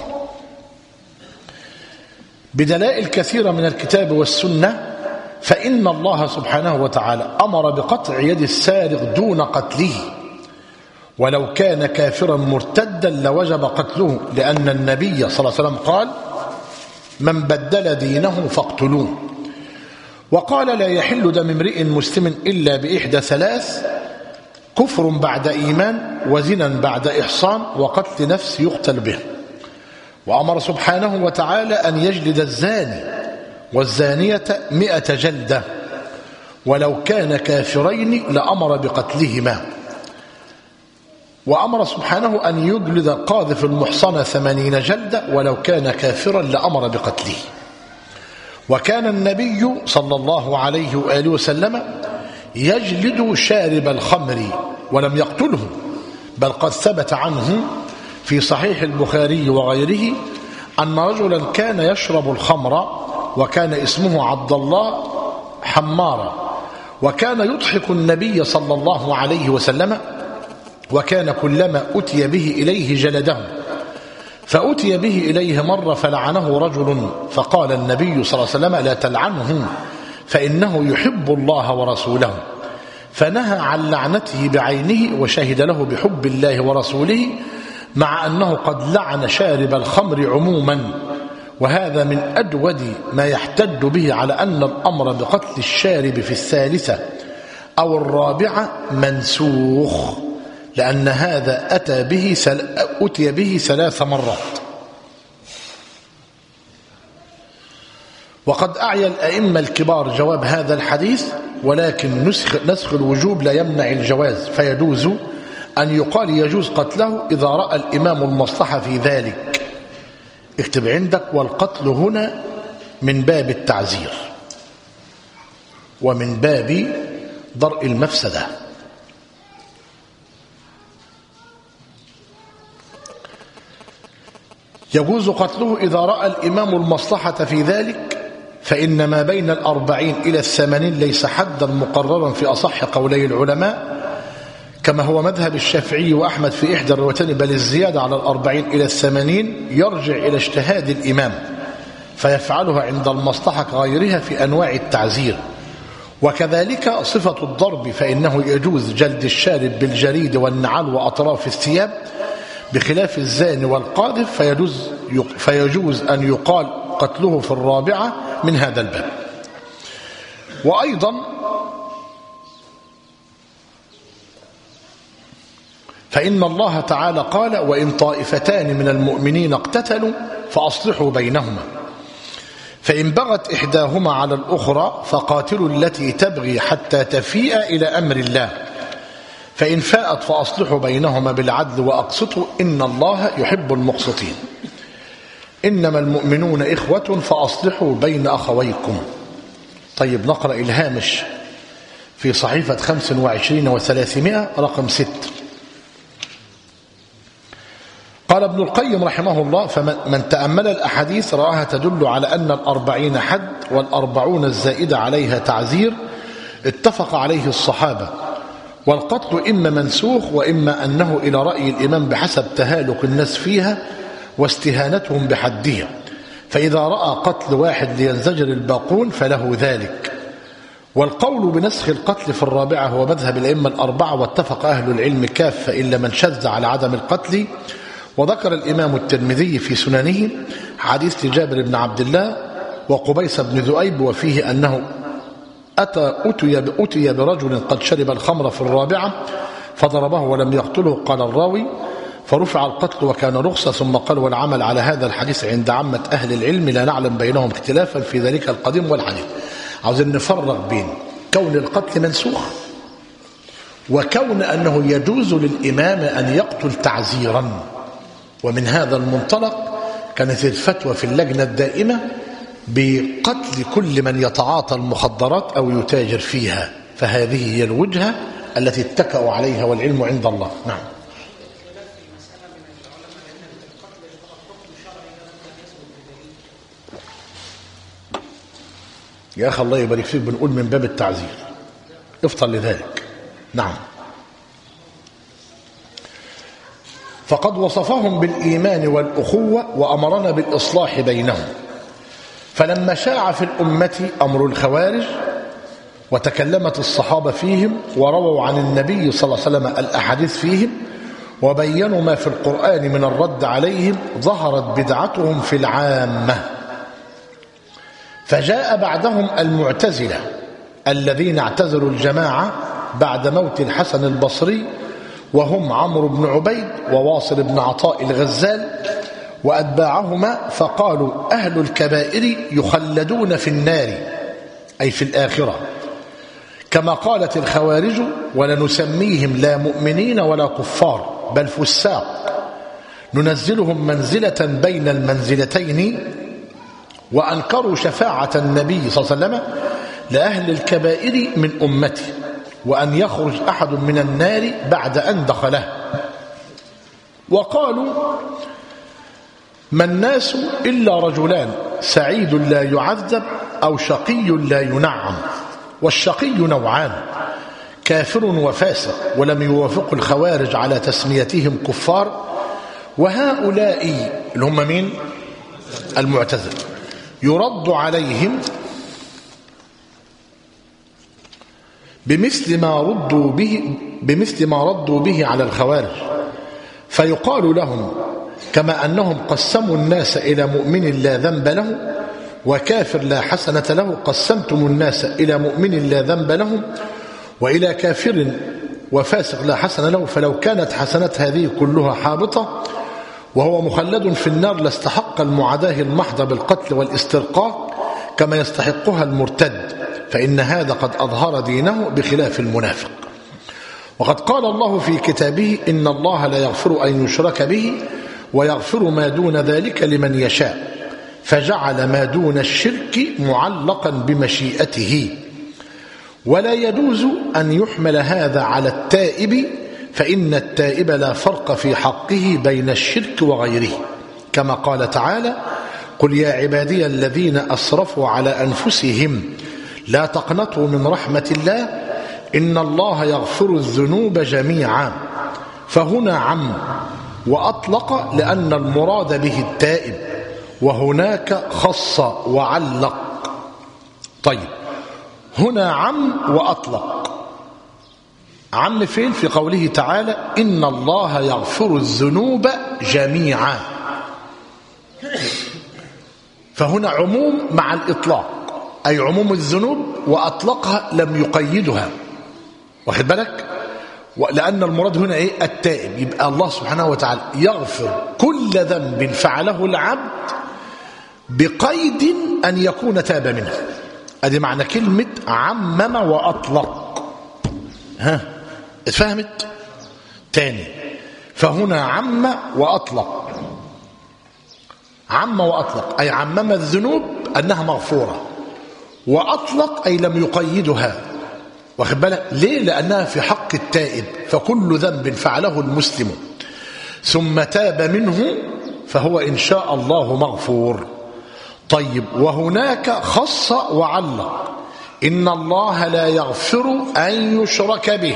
بدلائل كثيرة من الكتاب والسنة. فإن الله سبحانه وتعالى أمر بقطع يد السارق دون قتله، ولو كان كافرا مرتدا لوجب قتله، لأن النبي صلى الله عليه وسلم قال: من بدل دينه فاقتلوه. وقال: لا يحل دم امرئ مسلم إلا بإحدى ثلاث: كفر بعد إيمان، وزنا بعد إحصان، وقتل نفس يقتل به. وأمر سبحانه وتعالى أن يجلد الزاني والزانية 100 جلدة، ولو كان كافرين لأمر بقتلهما. وأمر سبحانه أن يجلد قاذف المحصنة 80 جلدة، ولو كان كافرا لأمر بقتله. وكان النبي صلى الله عليه وآله وسلم يجلد شارب الخمر ولم يقتله، بل قد ثبت عنه في صحيح البخاري وغيره أن رجلا كان يشرب الخمر وكان اسمه عبد الله حمارا، وكان يضحك النبي صلى الله عليه وسلم، وكان كلما أتي به إليه جلده. فأتي به إليه مرة فلعنه رجل، فقال النبي صلى الله عليه وسلم: لا تلعنه فإنه يحب الله ورسوله. فنهى عن لعنته بعينه، وشهد له بحب الله ورسوله، مع أنه قد لعن شارب الخمر عموما. وهذا من أجود ما يحتج به على أن الأمر بقتل الشارب في الثالثة أو الرابعة منسوخ، لأن هذا أتي به 3 مرات. وقد أعيا الأئمة الكبار جواب هذا الحديث، ولكن نسخ الوجوب لا يمنع الجواز، فيجوز أن يقال يجوز قتله إذا رأى الإمام المصلحة في ذلك. اكتب عندك: والقتل هنا من باب التعزير ومن باب درء المفسدة. يجوز قتله إذا رأى الإمام المصلحة في ذلك، فإن ما بين 40 إلى 80 ليس حدا مقررا في أصح قولي العلماء، كما هو مذهب الشافعي وأحمد في إحدى الروايتين، بل الزيادة على 40 إلى 80 يرجع إلى اجتهاد الإمام، فيفعلها عند المصلحة غيرها في أنواع التعزير. وكذلك صفة الضرب، فإنه يجوز جلد الشارب بالجريد والنعال وأطراف الثياب، بخلاف الزاني والقاذف فيجوز أن يقال قتله في الرابعة من هذا الباب. وأيضا فإن الله تعالى قال: وإن طائفتان من المؤمنين اقتتلوا فأصلحوا بينهما، فإن بغت إحداهما على الأخرى فقاتلوا التي تبغي حتى تفيء إلى أمر الله، فإن فاءت فأصلحوا بينهما بالعدل وأقسطوا إن الله يحب المقسطين. إنما المؤمنون إخوة فأصلحوا بين أخويكم. طيب، نقرأ الهامش في صحيفة 25 و300 رقم 6. قال ابن القيم رحمه الله: فمن تأمل الأحاديث رآها تدل على أن 40 حد، وال40 الزائدة عليها تعزير، اتفق عليه الصحابة. والقتل إما منسوخ، وإما أنه إلى رأي الإمام بحسب تهالك الناس فيها واستهانتهم بحدها، فإذا رأى قتل واحد لينزجر الباقون فله ذلك. والقول بنسخ القتل في الرابعة هو مذهب الأئمة الأربعة، واتفق أهل العلم كافة إلا من شذ على عدم القتل. وذكر الإمام الترمذي في سننه حديث جابر بن عبد الله وقبيس بن ذؤيب، وفيه أنه أتي برجل قد شرب الخمر في الرابعة فضربه ولم يقتله، قال الراوي: فرفع القتل وكان رخصة. ثم قال: والعمل على هذا الحديث عند عامة أهل العلم، لا نعلم بينهم اختلافا في ذلك القديم والحديث. عاوزين نفرق بين كون القتل منسوخ وكون أنه يجوز للإمام أن يقتل تعزيرا. ومن هذا المنطلق كانت الفتوى في اللجنة الدائمة بقتل كل من يتعاطى المخدرات أو يتاجر فيها، فهذه هي الوجهة التي اتكأوا عليها، والعلم عند الله. نعم. يا أخي الله يبارك فيك، بنقول من باب التعزير، افطر لذلك. نعم. فقد وصفهم بالإيمان والأخوة وأمرنا بالإصلاح بينهم. فلما شاع في الأمة أمر الخوارج وتكلمت الصحابة فيهم ورووا عن النبي صلى الله عليه وسلم الأحاديث فيهم وبينوا ما في القرآن من الرد عليهم، ظهرت بدعتهم في العامة. فجاء بعدهم المعتزلة الذين اعتزلوا الجماعة بعد موت الحسن البصري، وهم عمرو بن عبيد وواصل بن عطاء الغزال وأتباعهما، فقالوا أهل الكبائر يخلدون في النار أي في الآخرة، كما قالت الخوارج ولنسميهم لا مؤمنين ولا كفار بل فساق، ننزلهم منزلة بين المنزلتين. وأنكروا شفاعة النبي صلى الله عليه وسلم لأهل الكبائر من أمته، وأن يخرج أحد من النار بعد أن دخله. وقالوا ما الناس إلا رجلان، سعيد لا يعذب أو شقي لا ينعم. والشقي نوعان، كافر وفاسق، ولم يوافق الخوارج على تسميتهم كفار. وهؤلاء اللي هم مين؟ المعتزلة، يرد عليهم بمثل ما ردوا به على الخوارج، فيقال لهم كما أنهم قسموا الناس إلى مؤمن لا ذنب له وكافر لا حسنة له، قسمتم الناس إلى مؤمن لا ذنب له وإلى كافر وفاسق لا حسنة له، فلو كانت حسنات هذه كلها حابطة وهو مخلد في النار لاستحق المعاداة المحضة بالقتل والاسترقاق كما يستحقها المرتد، فإن هذا قد أظهر دينه بخلاف المنافق. وقد قال الله في كتابه إن الله لا يغفر أن يشرك به ويغفر ما دون ذلك لمن يشاء، فجعل ما دون الشرك معلقا بمشيئته. ولا يجوز أن يحمل هذا على التائب، فإن التائب لا فرق في حقه بين الشرك وغيره، كما قال تعالى قل يا عبادي الذين أسرفوا على أنفسهم لا تقنطوا من رحمة الله إن الله يغفر الذنوب جميعا. فهنا عم وأطلق لأن المراد به التائب، وهناك خص وعلق. طيب، هنا عم وأطلق. عم فين؟ في قوله تعالى إن الله يغفر الذنوب جميعا، فهنا عموم مع الإطلاق، أي عموم الذنوب، وأطلقها لم يقيدها، واخد بالك؟ لأن المراد هنا إيه؟ التائب. يبقى الله سبحانه وتعالى يغفر كل ذنب فعله العبد بقيد أن يكون تاب منه. أدي معنى كلمة عمم وأطلق. ها اتفهمت؟ تاني، فهنا عم وأطلق. عم وأطلق أي عمم الذنوب أنها مغفورة، وأطلق أي لم يقيدها، واخد بالك؟ ليه؟ لأنها في حق التائب، فكل ذنب فعله المسلم ثم تاب منه فهو إن شاء الله مغفور. طيب، وهناك خص وعلق إن الله لا يغفر أن يشرك به،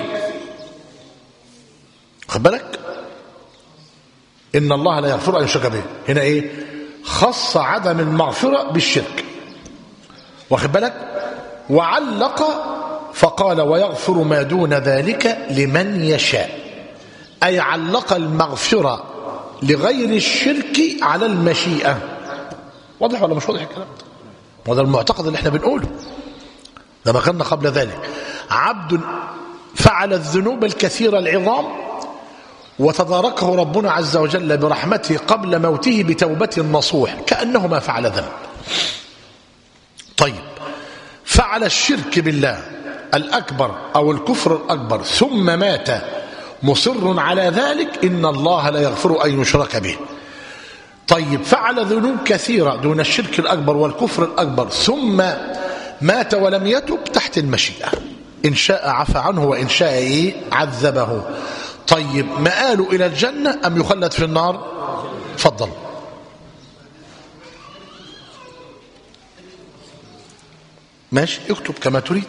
واخد بالك؟ إن الله لا يغفر أن يشرك به، هنا إيه؟ خص عدم المغفرة بالشرك، واخد بالك؟ وعلق فقال ويغفر ما دون ذلك لمن يشاء، أي علق المغفرة لغير الشرك على المشيئة. واضح ولا مش واضح الكلام؟ وهذا المعتقد اللي احنا بنقوله لما كنا قبل ذلك. عبد فعل الذنوب الكثيرة العظام وتداركه ربنا عز وجل برحمته قبل موته بتوبة نصوح كأنه ما فعل ذنب. طيب، فعل الشرك بالله الأكبر أو الكفر الأكبر ثم مات مصر على ذلك، إن الله لا يغفر أن يشرك به. طيب، فعل ذنوب كثيرة دون الشرك الأكبر والكفر الأكبر ثم مات ولم يتب، تحت المشيئة، إن شاء عفى عنه وإن شاء عذبه. طيب، مآله إلى الجنة أم يخلد في النار؟ تفضل. ماشي، اكتب كما تريد.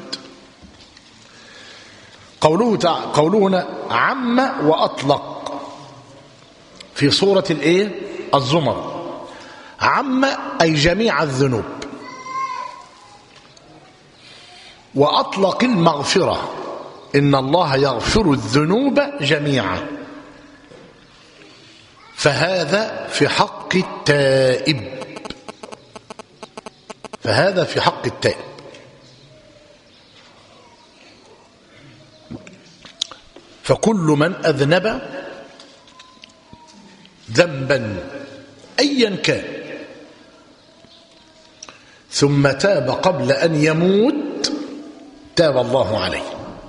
قوله هنا عم وأطلق في سورة الزمر. عم أي جميع الذنوب، وأطلق المغفرة، إن الله يغفر الذنوب جميعا، فهذا في حق التائب، فهذا في حق التائب. فكل من أذنب ذنبا أيا كان ثم تاب قبل أن يموت تاب الله عليه.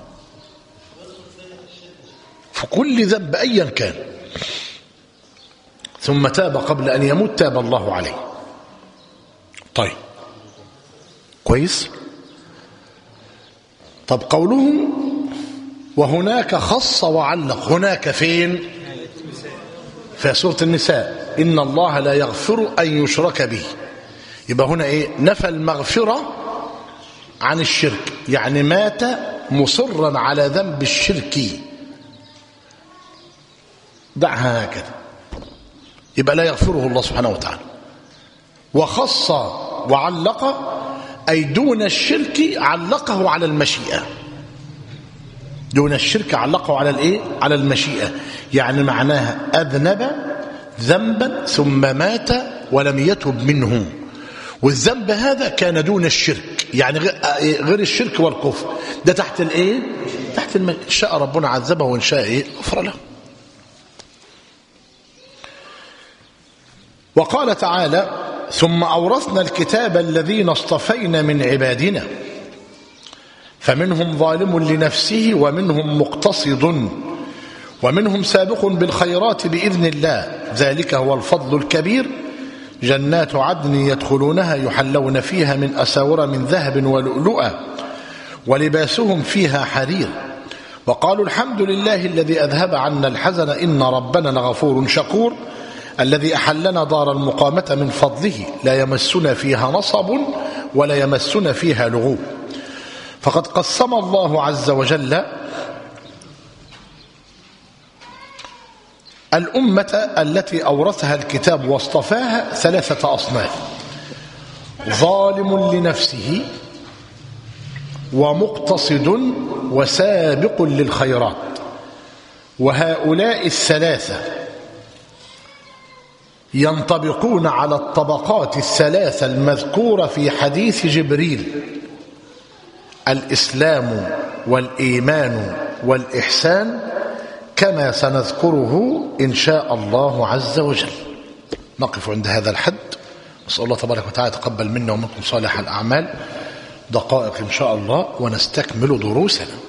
فكل ذنب أيا كان ثم تاب قبل أن يموت تاب الله عليه. طيب كويس. طب قوله وهناك خص وعلق، هناك فين؟ في سورة النساء، إن الله لا يغفر أن يشرك به. يبقى هنا نفى المغفرة عن الشرك، يعني مات مصرا على ذنب الشرك، دعها هكذا، يبقى لا يغفره الله سبحانه وتعالى. وخص وعلق أي دون الشرك علقه على المشيئة، دون الشرك علقه على على المشيئة، يعني معناها أذنب ذنبا ثم مات ولم يتب منه، والذنب هذا كان دون الشرك، يعني غير الشرك والكفر، ده تحت تحت إن شاء ربنا عذبه وإن شاء غفر له. وقال تعالى ثم أورثنا الكتاب الذين اصطفينا من عبادنا فمنهم ظالم لنفسه ومنهم مقتصد ومنهم سابق بالخيرات بإذن الله، ذلك هو الفضل الكبير. جنات عدن يدخلونها يحلون فيها من أساور من ذهب ولؤلؤا ولباسهم فيها حرير. وقالوا الحمد لله الذي أذهب عنا الحزن إن ربنا لغفور شكور، الذي أحلنا دار المقامة من فضله لا يمسنا فيها نصب ولا يمسنا فيها لغوب. فقد قسم الله عز وجل الأمة التي أورثها الكتاب واصطفاها 3 أصناف: ظالم لنفسه ومقتصد وسابق للخيرات. وهؤلاء 3 ينطبقون على الطبقات 3 المذكورة في حديث جبريل: الإسلام والإيمان والإحسان، كما سنذكره إن شاء الله عز وجل. نقف عند هذا الحد، نسأل الله تبارك وتعالى تقبل منا ومنكم صالح الأعمال. دقائق إن شاء الله ونستكمل دروسنا.